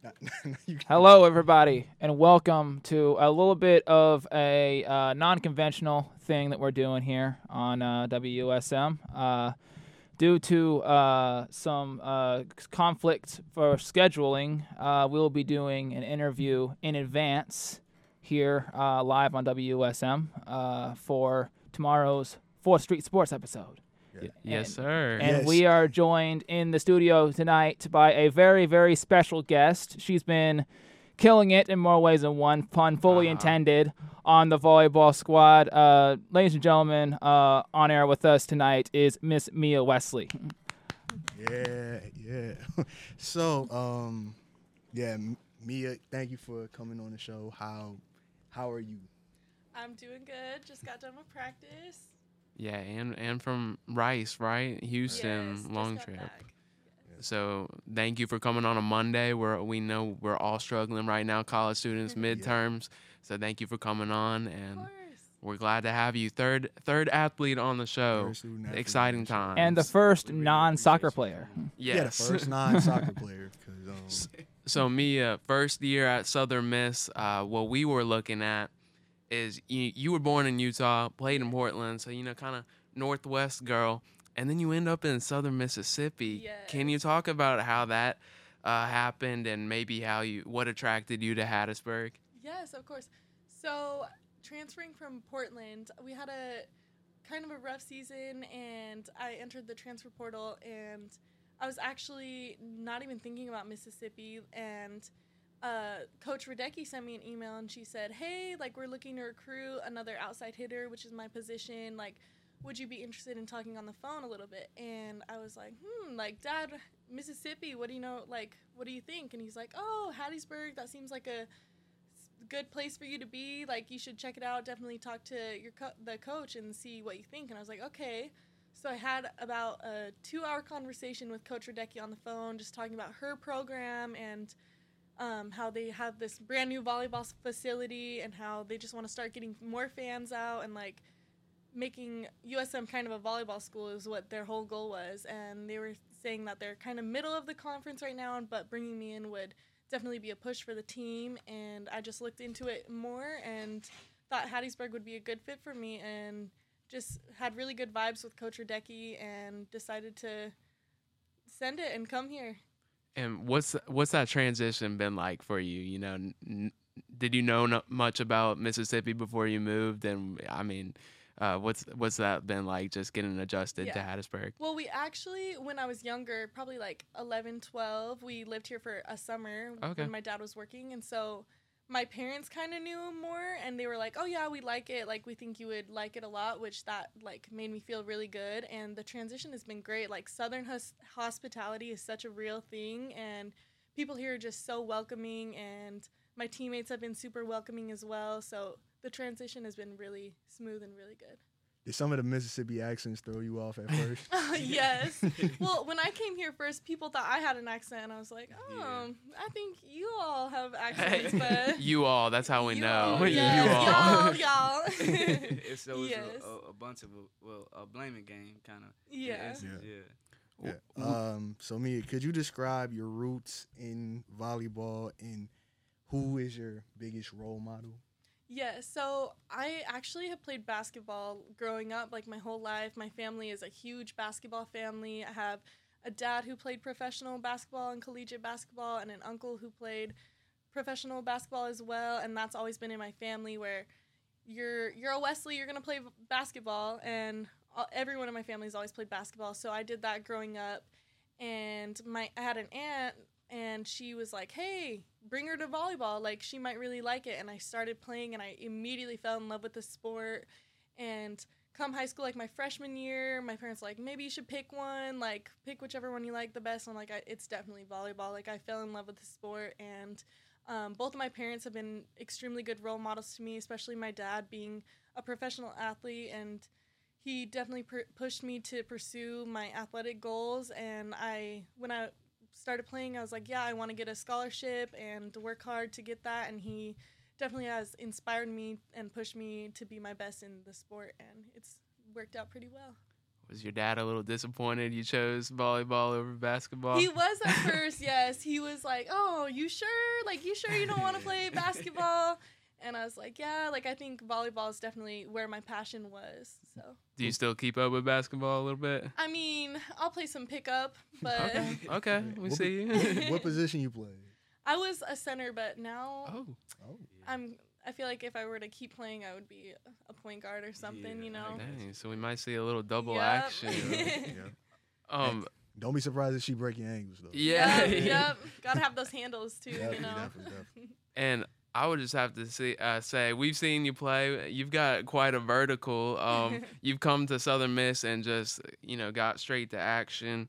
Hello, everybody, and welcome to a little bit of a non-conventional thing that we're doing here on WUSM. Due to some conflict for scheduling, we'll be doing an interview in advance here live on WUSM for tomorrow's 4th Street Sports episode. Yes, sir. And we are joined in the studio tonight by a very, very special guest. She's been killing it in more ways than one, pun fully intended, on the volleyball squad. Ladies and gentlemen, on air with us tonight is Miss Mia Wesley. Yeah. So, Mia, thank you for coming on the show. How are you? I'm doing good. Just got done with practice. Yeah, and from Rice, right? Houston, Yes, long just got trip. back. So thank you for coming on a Monday where we know we're all struggling right now, college students, midterms. So thank you for coming on, and Of course. we're glad to have you. Third athlete on the show. Third student athlete Exciting on the show. times. And the first non-soccer player. Yes. Yeah, the first non-soccer player. 'Cause, So Mia, first year at Southern Miss, what we were looking at is you were born in Utah, played in Portland, so kind of Northwest girl, and then you end up in Southern Mississippi. Can you Yes. talk about how that happened and maybe what attracted you to Hattiesburg? Yes, of course. So, transferring from Portland, we had a kind of a rough season, and I entered the transfer portal, and I was actually not even thinking about Mississippi, and Coach Radecki sent me an email, and she said, hey, like, we're looking to recruit another outside hitter, which is my position, like, would you be interested in talking on the phone a little bit? And I was like, like, Dad, Mississippi, what do you know, like, what do you think? And he's like, oh, Hattiesburg, that seems like a good place for you to be. Like, you should check it out. Definitely talk to the coach and see what you think. And I was like, okay. So I had about a 2-hour conversation with Coach Radecki on the phone, just talking about her program and how they have this brand new volleyball facility and how they just want to start getting more fans out and, like, making USM kind of a volleyball school is what their whole goal was. And they were saying that they're kind of middle of the conference right now, but bringing me in would definitely be a push for the team. And I just looked into it more and thought Hattiesburg would be a good fit for me, and just had really good vibes with Coach Radecki and decided to send it and come here. And what's that transition been like for you? Did you know much about Mississippi before you moved? And I mean, what's that been like, just getting adjusted to Hattiesburg? Well, we actually, when I was younger, probably like 11, 12, we lived here for a summer when my dad was working. And so my parents kind of knew more, and they were like, oh, yeah, we like it. Like, we think you would like it a lot, which that, like, made me feel really good. And the transition has been great. Like, Southern hospitality is such a real thing, and people here are just so welcoming, and my teammates have been super welcoming as well. So the transition has been really smooth and really good. did some of the Mississippi accents throw you off at first? Yes. Well, when I came here first, people thought I had an accent, and I was like, I think you all have accents, but You all, that's how we know. all. You Yes, all. y'all. It's Yes. a bunch of a blaming game kind of. Yeah. So Mia, could you describe your roots in volleyball and who is your biggest role model? Yeah, so I actually have played basketball growing up, like, my whole life. My family is a huge basketball family. I have a dad who played professional basketball and collegiate basketball, and an uncle who played professional basketball as well. And that's always been in my family, where you're a Wesley, you're going to play basketball. And everyone in my family has always played basketball. So I did that growing up. And I had an aunt, and she was like, hey, bring her to volleyball. Like, she might really like it. And I started playing, and I immediately fell in love with the sport. And come high school, like, my freshman year, my parents were like, maybe you should pick one. Like, pick whichever one you like the best. I'm like, it's definitely volleyball. Like, I fell in love with the sport. And both of my parents have been extremely good role models to me, especially my dad being a professional athlete. And he definitely pushed me to pursue my athletic goals. And when I started playing, I was like, yeah, I want to get a scholarship and work hard to get that. And he definitely has inspired me and pushed me to be my best in the sport, and it's worked out pretty well. Was your dad a little disappointed you chose volleyball over basketball? He was at first, yes. He was like, "Oh, you sure? Like, you sure you don't want to play basketball?" And I was like, "Yeah, like I think volleyball is definitely where my passion was." So. Do you still keep up with basketball a little bit? I mean, I'll play some pickup, but Okay, we What see. What position you play? I was a center, but now Oh, Oh, I feel like if I were to keep playing, I would be a point guard or something, Yeah, you know. dang. So we might see a little double Yep. action. yeah. Don't be surprised if she break your ankles though. Yeah. Yep. Gotta have those handles too, Definitely, you know. definitely. And I would just have to say we've seen you play. You've got quite a vertical. You've come to Southern Miss and just got straight to action.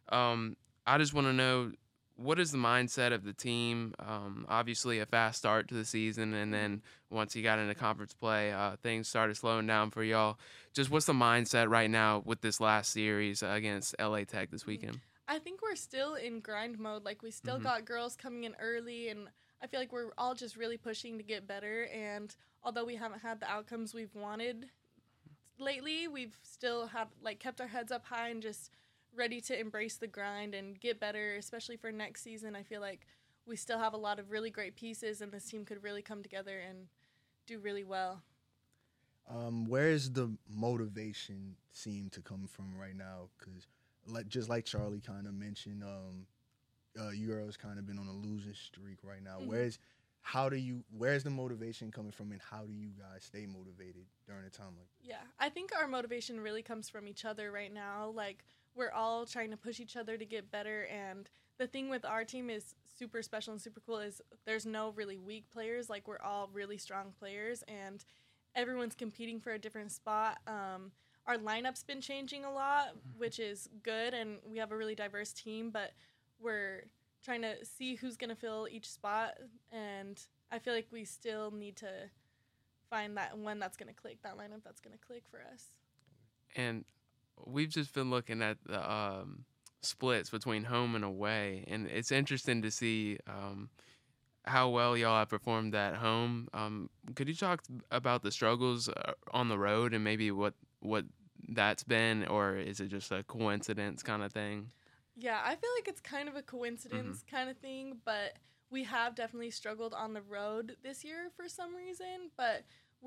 I just want to know, what is the mindset of the team? Obviously, a fast start to the season, and then once you got into conference play, things started slowing down for y'all. Just what's the mindset right now with this last series against LA Tech this weekend? I think we're still in grind mode. Like, we still Mhm. got girls coming in early, and I feel like we're all just really pushing to get better. And although we haven't had the outcomes we've wanted lately, we've still kept our heads up high and just ready to embrace the grind and get better, especially for next season. I feel like we still have a lot of really great pieces, and this team could really come together and do really well. Where's the motivation seem to come from right now? Because just like Charlie kind of mentioned, you girls kind of been on a losing streak right now. Mhm. Where's the motivation coming from, and how do you guys stay motivated during a time like that? Yeah, I think our motivation really comes from each other right now. Like, we're all trying to push each other to get better, and the thing with our team is super special and super cool is there's no really weak players. Like, we're all really strong players, and everyone's competing for a different spot. Our lineup's been changing a lot, which is good, and we have a really diverse team, but we're trying to see who's going to fill each spot, and I feel like we still need to find that one that's going to click, that lineup that's going to click for us. And we've just been looking at the splits between home and away, and it's interesting to see how well y'all have performed at home. Could you talk about the struggles on the road and maybe what that's been, or is it just a coincidence kind of thing? Yeah, I feel like it's kind of a coincidence kind of thing, but we have definitely struggled on the road this year for some reason, but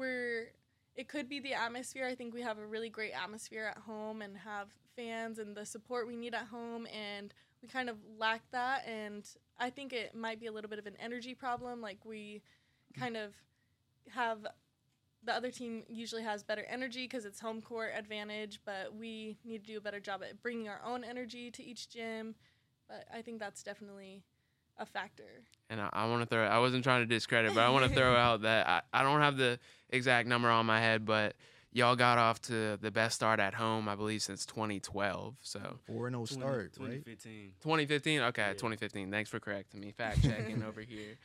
it could be the atmosphere. I think we have a really great atmosphere at home and have fans and the support we need at home, and we kind of lack that, and I think it might be a little bit of an energy problem. Like, we kind of have the other team usually has better energy because it's home court advantage, but we need to do a better job at bringing our own energy to each gym. But I think that's definitely a factor. And I want to I wasn't trying to discredit, but I want to throw out that I don't have the exact number on my head, but y'all got off to the best start at home, I believe, since 2012. So 4-0 start, right? 2015. 2015? Okay, Yeah. 2015. Thanks for correcting me. Fact checking over here.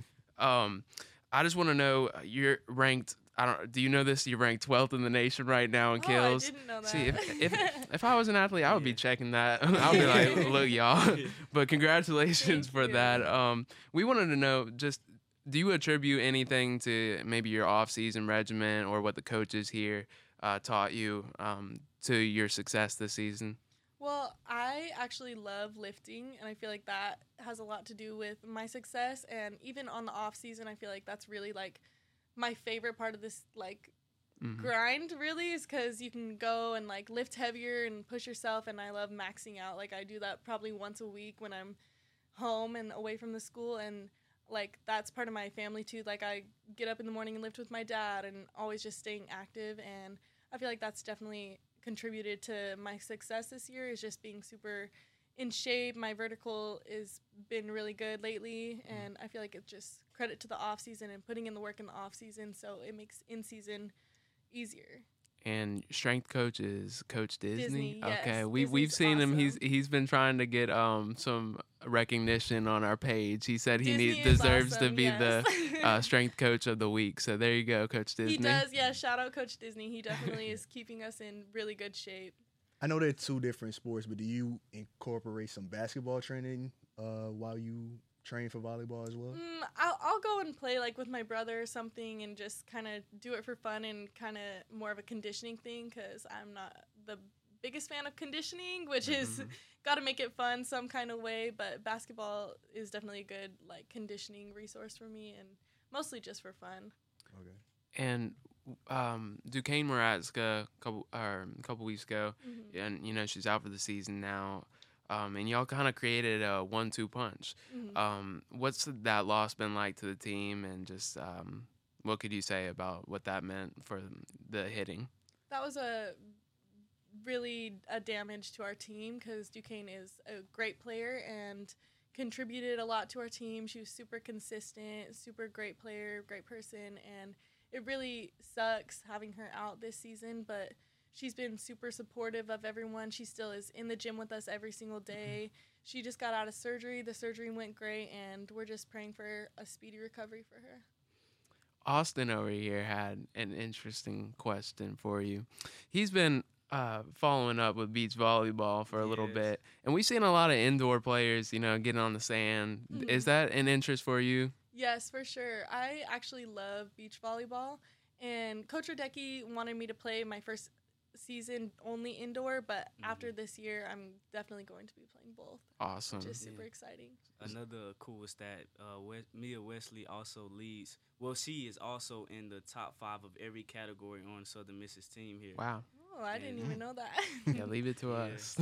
I just want to know, you're ranked, do you know this? You're ranked 12th in the nation right now in kills. I didn't know that. See, if I was an athlete, I would be checking that. I would be like, look, y'all. But congratulations for Thank that. We wanted to know, just, do you attribute anything to maybe your off-season regimen or what the coaches here taught you to your success this season? Well, I actually love lifting, and I feel like that has a lot to do with my success. And even on the off season, I feel like that's really like my favorite part of this grind. Really, is because you can go and like lift heavier and push yourself. And I love maxing out. Like, I do that probably once a week when I'm home and away from the school, and like that's part of my family too. Like, I get up in the morning and lift with my dad, and always just staying active. And I feel like that's definitely contributed to my success this year, is just being super in shape. My vertical has been really good lately, and I feel like it's just credit to the off season and putting in the work in the off season, so it makes in season easier. And strength coach is Coach Disney. Disney, yes. Okay, we've Disney's seen him. awesome. He's been trying to get some recognition on our page. He said Disney is deserves to awesome, be yes. the strength coach of the week. So there you go, Coach Disney. He does, yeah. Shout out Coach Disney. He definitely is keeping us in really good shape. I know they're two different sports, but do you incorporate some basketball training while you train for volleyball as well? I'll go and play like with my brother or something, and just kind of do it for fun and kind of more of a conditioning thing, because I'm not the biggest fan of conditioning, which is got to make it fun some kind of way. But basketball is definitely a good like conditioning resource for me, and mostly just for fun. Okay. And Duquesne Moratska a couple weeks ago, and she's out for the season now. And y'all kind of created a 1-2 punch. What's that loss been like to the team, and just what could you say about what that meant for the hitting? That was really a damage to our team because Duquesne is a great player and contributed a lot to our team. She was super consistent, super great player, great person, and it really sucks having her out this season, but she's been super supportive of everyone. She still is in the gym with us every single day. She just got out of surgery. The surgery went great, and we're just praying for a speedy recovery for her. Austin over here had an interesting question for you. He's been following up with beach volleyball for a little bit, and we've seen a lot of indoor players, getting on the sand. Is that an interest for you? Yes, for sure. I actually love beach volleyball, and Coach Radecki wanted me to play my first season only indoor, but after this year, I'm definitely going to be playing both. Awesome. Which is super exciting. Another cool stat, Mia Wesley also leads. Well, she is also in the top 5 of every category on Southern Miss's team here. Wow. Oh, I didn't even know that. Yeah, leave it to us.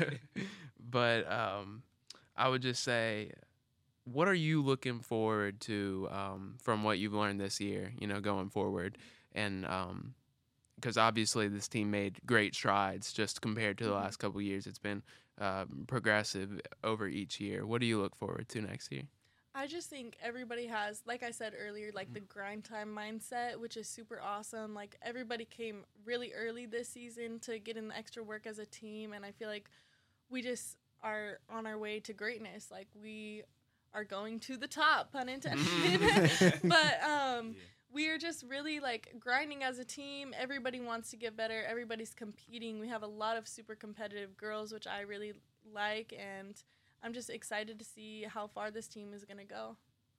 But I would just say, what are you looking forward to from what you've learned this year, going forward? And because obviously this team made great strides just compared to the last couple of years. It's been progressive over each year. What do you look forward to next year? I just think everybody has, like I said earlier, like the grind time mindset, which is super awesome. Like everybody came really early this season to get in the extra work as a team, and I feel like we just are on our way to greatness. Like we are going to the top, pun intended. But we are just really like grinding as a team. Everybody wants to get better. Everybody's competing. We have a lot of super competitive girls, which I really like, and I'm just excited to see how far this team is going to go.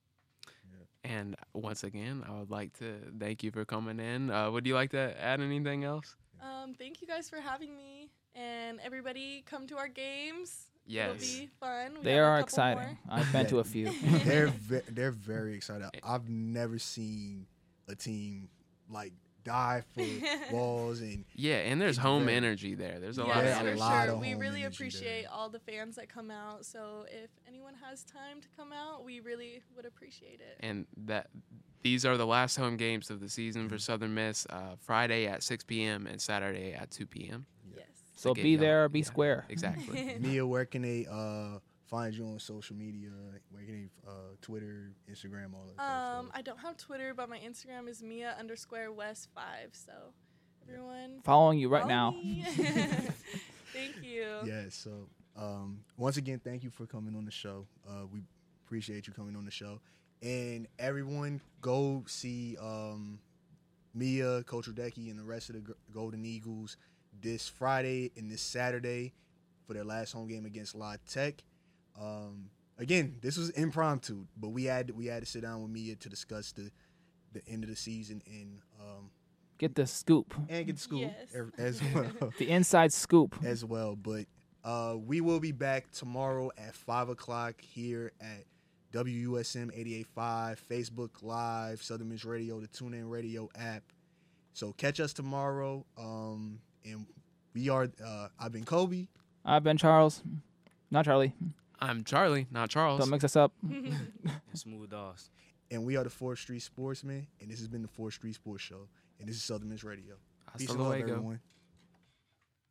And once again, I would like to thank you for coming in. Would you like to add anything else? Thank you guys for having me, and everybody come to our games. Yes. It'll be fun. They are exciting. I've been to a few. They're very excited. I've never seen a team like die for balls and there's home energy there. There's a lot of Yes, energy. for a lot sure. of We home really energy appreciate there. all the fans that come out. So if anyone has time to come out, we really would appreciate it. And these are the last home games of the season for Southern Miss, Friday at 6 p.m. and Saturday at 2 p.m. Yes. So get be y'all- there or be yeah, square. Exactly. Mia, where can they find you on social media? Where can they Twitter, Instagram, all that stuff? I don't have Twitter, but my Instagram is Mia_West5. So everyone Following you right follow now. me. Thank you. Yeah, so once again, thank you for coming on the show. We appreciate you coming on the show. And everyone, go see Mia, Coach Radecki, and the rest of the Golden Eagles this Friday and this Saturday for their last home game against La Tech. Again, this was impromptu, but we had to sit down with Mia to discuss the end of the season and Get the scoop. get the scoop Yes. as well. The inside scoop. As well. But we will be back tomorrow at 5 o'clock here at WUSM 88.5, Facebook Live, Southern Miss Radio, the TuneIn Radio app. So catch us tomorrow. And we are, I've been Kobe. I've been Charles. Not Charlie. I'm Charlie, not Charles. Don't mix us up. And Smooth Doss. And we are the 4th Street Sportsmen. And this has been the 4th Street Sports Show. And this is Southern Miss Radio. Peace Hasta and love, luego. everyone.